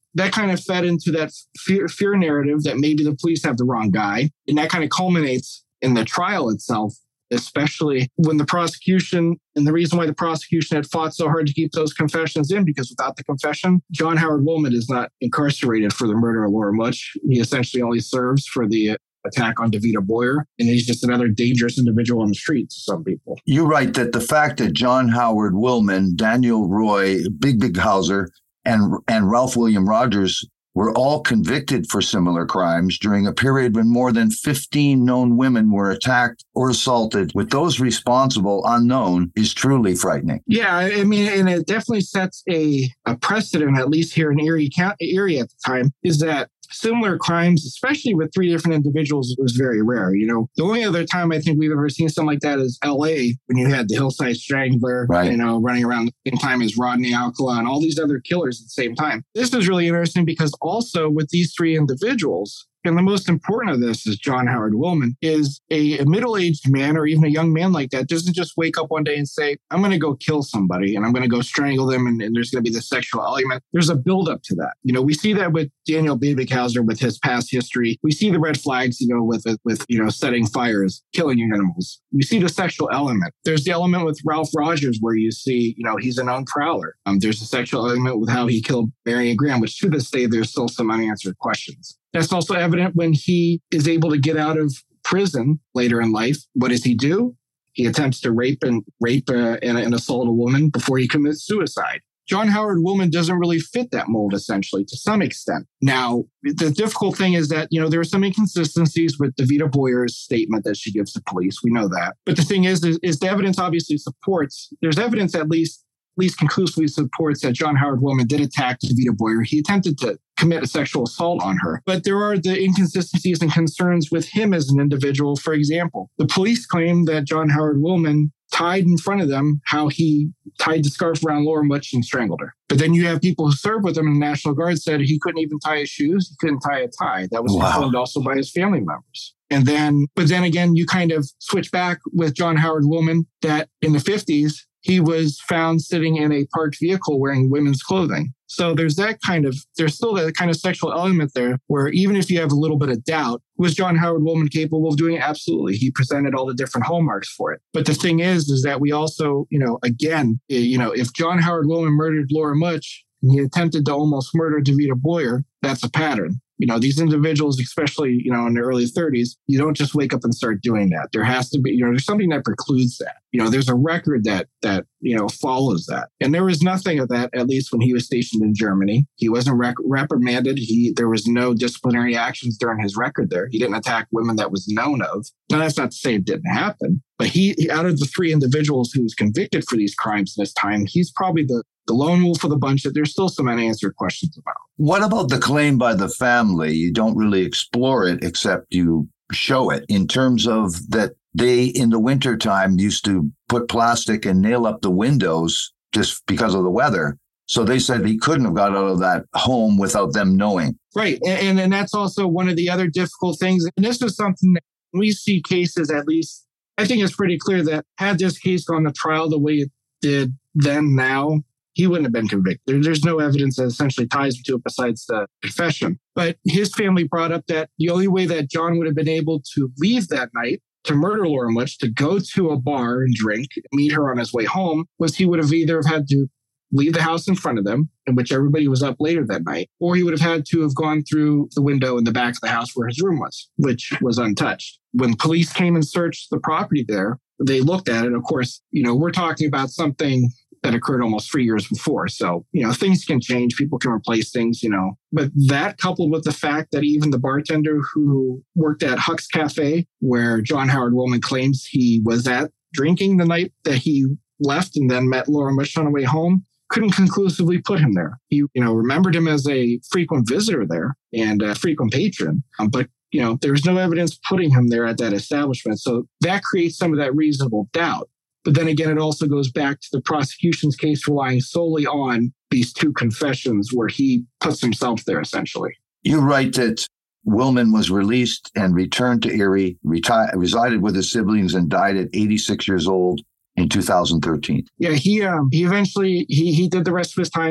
that kind of fed into that fear, fear narrative that maybe the police have the wrong guy. And that kind of culminates in the trial itself, especially when the prosecution, and the reason why the prosecution had fought so hard to keep those confessions in, because without the confession, John Howard Woolman is not incarcerated for the murder of Laura Mutch. He essentially only serves for the attack on Davida Boyer, and he's just another dangerous individual on the street to some people. You write that the fact that John Howard Woolman, Daniel Roy, Big Big Hauser, and, and Ralph William Rogers were all convicted for similar crimes during a period when more than fifteen known women were attacked or assaulted, with those responsible unknown, is truly frightening. Yeah, I mean, and it definitely sets a, a precedent, at least here in Erie County, Erie at the time, is that similar crimes, especially with three different individuals, was very rare. You know, the only other time I think we've ever seen something like that is L A, when you had the Hillside Strangler, right, you know, running around the same time as Rodney Alcala and all these other killers at the same time. This is really interesting because also with these three individuals, and the most important of this is John Howard Woolman, is a, a middle-aged man or even a young man like that doesn't just wake up one day and say, I'm going to go kill somebody and I'm going to go strangle them and, and there's going to be this sexual element. There's a buildup to that. You know, we see that with Daniel Big Big Hauser with his past history. We see the red flags, you know, with, with, you know, setting fires, killing animals. We see the sexual element. There's the element with Ralph Rogers where you see, you know, he's a known prowler. Um, there's a sexual element with how he killed Marion Graham, which to this day, there's still some unanswered questions. That's also evident when he is able to get out of prison later in life. What does he do? He attempts to rape and rape uh, and, and assault a woman before he commits suicide. John Howard Woolman doesn't really fit that mold, essentially, to some extent. Now, the difficult thing is that, you know, there are some inconsistencies with Davida Boyer's statement that she gives to police. We know that. But the thing is, is, is the evidence obviously supports, there's evidence at least, at least conclusively supports that John Howard Woolman did attack Davida Boyer. He attempted to commit a sexual assault on her. But there are the inconsistencies and concerns with him as an individual. For example, the police claim that John Howard Woolman tied in front of them how he tied the scarf around Laura Mutch and strangled her. But then you have people who served with him in the National Guard said he couldn't even tie his shoes. He couldn't tie a tie. That was wow. confirmed also by his family members. And then, but then again, you kind of switch back with John Howard Woolman that in the fifties, he was found sitting in a parked vehicle wearing women's clothing. So there's that kind of, there's still that kind of sexual element there where even if you have a little bit of doubt, was John Howard Woolman capable of doing it? Absolutely. He presented all the different hallmarks for it. But the thing is, is that we also, you know, again, you know, if John Howard Woolman murdered Laura Mutch and he attempted to almost murder Davida Boyer, that's a pattern. You know, these individuals, especially, you know, in their early thirties, you don't just wake up and start doing that. There has to be, you know, there's something that precludes that. You know, there's a record that, that, you know, follows that. And there was nothing of that, at least when he was stationed in Germany. He wasn't rec- reprimanded. He, there was no disciplinary actions during his record there. He didn't attack women that was known of. Now, that's not to say it didn't happen, but he, out of the three individuals who was convicted for these crimes in this time, he's probably the, the lone wolf of the bunch that there's still some unanswered questions about. What about the claim by the family? You don't really explore it except you show it in terms of that they, in the wintertime, used to put plastic and nail up the windows just because of the weather. So they said he couldn't have got out of that home without them knowing. Right. And, and, and that's also one of the other difficult things. And this is something that we see cases, at least, I think it's pretty clear that had this case gone to trial the way it did then now, he wouldn't have been convicted. There's no evidence that essentially ties him to it besides the confession. But his family brought up that the only way that John would have been able to leave that night to murder Laura Mutch, to go to a bar and drink, meet her on his way home, was he would have either had to leave the house in front of them, in which everybody was up later that night, or he would have had to have gone through the window in the back of the house where his room was, which was untouched. When police came and searched the property there, they looked at it. Of course, you know, we're talking about something that occurred almost three years before. So, you know, things can change. People can replace things, you know. But that coupled with the fact that even the bartender who worked at Huck's Cafe, where John Howard Woolman claims he was at drinking the night that he left and then met Laura Mutch on the way home, couldn't conclusively put him there. He, you know, remembered him as a frequent visitor there and a frequent patron. Um, but, you know, there's no evidence putting him there at that establishment. So that creates some of that reasonable doubt. But then again, it also goes back to the prosecution's case relying solely on these two confessions where he puts himself there, essentially. You write that Woolman was released and returned to Erie, reti- resided with his siblings, and died at eighty-six years old in two thousand thirteen. Yeah, he um, he eventually, he he did the rest of his time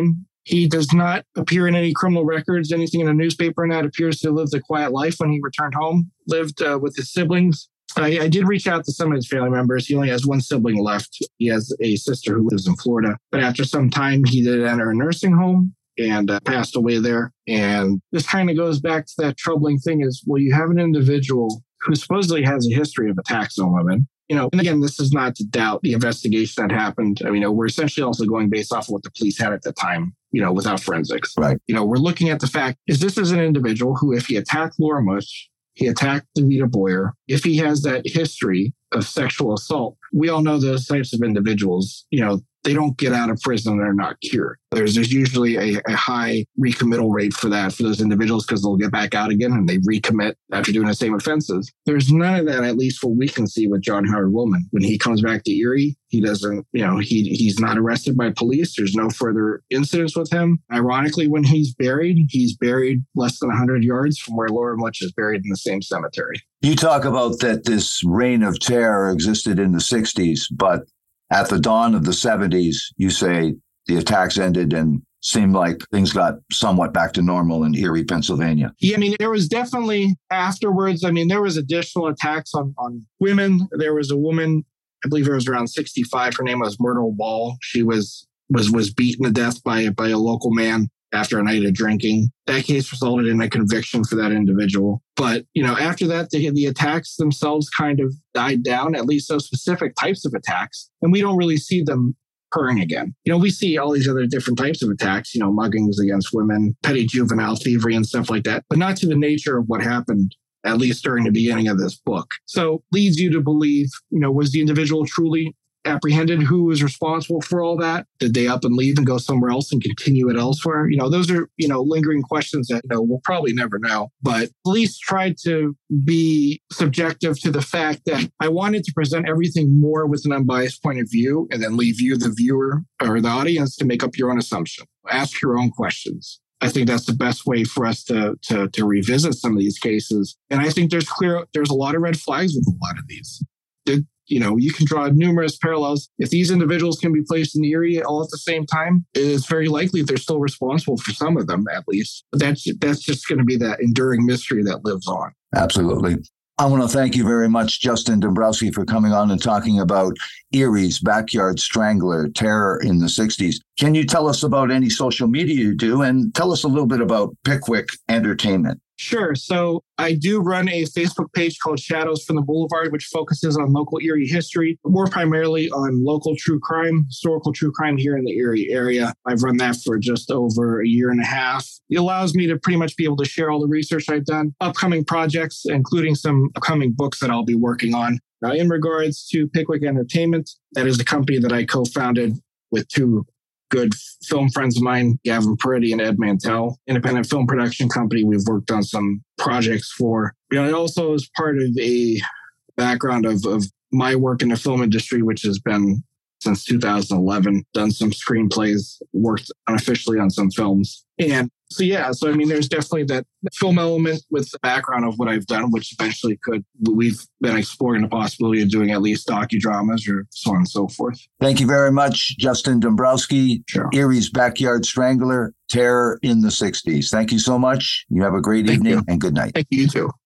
He does not appear in any criminal records, anything in a newspaper, and that appears to have lived a quiet life when he returned home, lived uh, with his siblings. I, I did reach out to some of his family members. He only has one sibling left. He has a sister who lives in Florida. But after some time, he did enter a nursing home and uh, passed away there. And this kind of goes back to that troubling thing is, well, you have an individual who supposedly has a history of attacks on women. You know, and again, this is not to doubt the investigation that happened. I mean, you know, we're essentially also going based off of what the police had at the time, you know, without forensics. Right. You know, we're looking at the fact, is this is an individual who, if he attacked Laura Mutch, he attacked Levita Boyer, if he has that history of sexual assault, we all know those types of individuals, you know, they don't get out of prison and they're not cured. There's, there's usually a, a high recommittal rate for that for those individuals because they'll get back out again and they recommit after doing the same offenses. There's none of that, at least what we can see with John Howard Woolman. When he comes back to Erie, he doesn't, you know, he he's not arrested by police. There's no further incidents with him. Ironically, when he's buried, he's buried less than one hundred yards from where Laura Mutch is buried in the same cemetery. You talk about that this reign of terror existed in the sixties, but at the dawn of the seventies, you say the attacks ended and seemed like things got somewhat back to normal in Erie, Pennsylvania. Yeah, I mean, there was definitely afterwards, I mean, there was additional attacks on, on women. There was a woman, I believe it was around sixty-five. Her name was Myrtle Ball. She was was was beaten to death by, by a local man after a night of drinking. That case resulted in a conviction for that individual. But, you know, after that, the, the attacks themselves kind of died down, at least those specific types of attacks. And we don't really see them occurring again. You know, we see all these other different types of attacks, you know, muggings against women, petty juvenile thievery and stuff like that, but not to the nature of what happened, at least during the beginning of this book. So leads you to believe, you know, was the individual truly apprehended? Who was responsible for all that? Did they up and leave and go somewhere else and continue it elsewhere? You know, those are, you know, lingering questions that, you know, we'll probably never know. But police tried to be subjective to the fact that I wanted to present everything more with an unbiased point of view and then leave you, the viewer or the audience, to make up your own assumption. Ask your own questions. I think that's the best way for us to, to, to revisit some of these cases. And I think there's clear, there's a lot of red flags with a lot of these. Did, You know, you can draw numerous parallels. If these individuals can be placed in the Erie all at the same time, it's very likely they're still responsible for some of them, at least. But that's that's just going to be that enduring mystery that lives on. Absolutely. I want to thank you very much, Justin Dombrowski, for coming on and talking about Erie's Backyard Strangler, terror in the sixties. Can you tell us about any social media you do and tell us a little bit about Pickwick Entertainment? Sure. So I do run a Facebook page called Shadows from the Boulevard, which focuses on local Erie history, more primarily on local true crime, historical true crime here in the Erie area. I've run that for just over a year and a half. It allows me to pretty much be able to share all the research I've done, upcoming projects, including some upcoming books that I'll be working on. Now, in regards to Pickwick Entertainment, that is the company that I co-founded with two good film friends of mine, Gavin Peretti and Ed Mantell, independent film production company we've worked on some projects for. You know, it also is part of a background of, of my work in the film industry, which has been since two thousand eleven, done some screenplays, worked unofficially on some films. And so, yeah, so I mean, there's definitely that film element with the background of what I've done, which eventually could, we've been exploring the possibility of doing at least docudramas or so on and so forth. Thank you very much, Justin Dombrowski. Sure. Erie's Backyard Strangler, terror in the sixties. Thank you so much. You have a great Thank evening you. and good night. Thank you, you too.